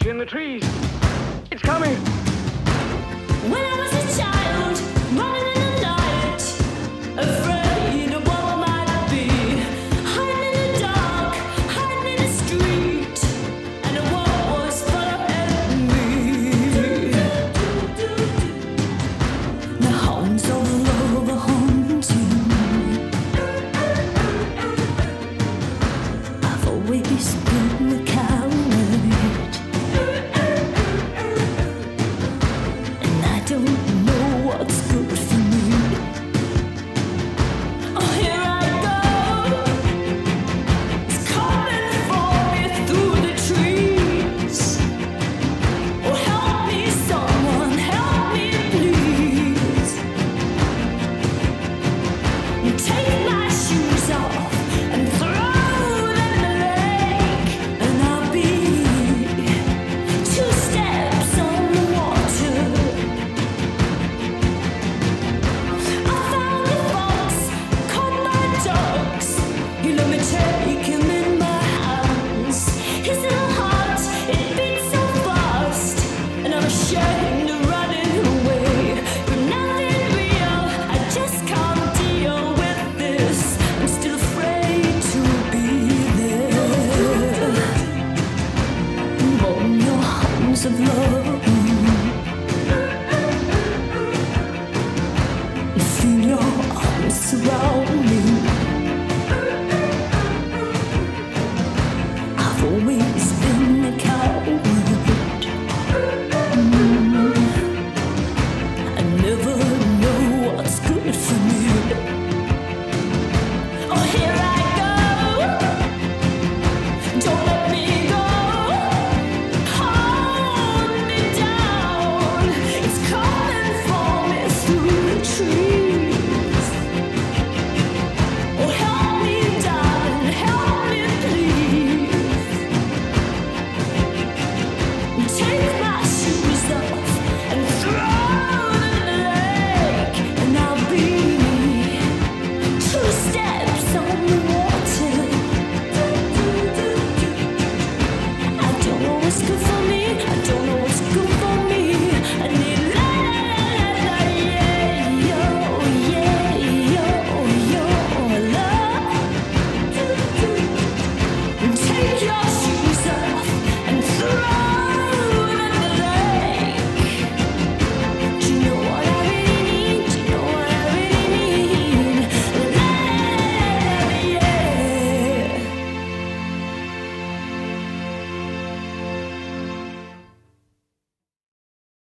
in the trees. It's coming. When I was a child, running in the night, afraid of what I might be, hiding in the dark, hiding in the street, and the world was following me. The hounds all over hunting. I've always been the coward. Don't know what's good for me. Oh, here I go. It's coming for me through the trees. Oh, help me, someone, help me, please. Take my shoes off and throw them in the lake, and I'll be 2 steps on the water. You let me take him in my hands. His little heart, it beats so fast, and I'm ashamed of running away. But nothing real, I just can't deal with this. I'm still afraid to be there. Warm your arms of love. Feel your arms surround me.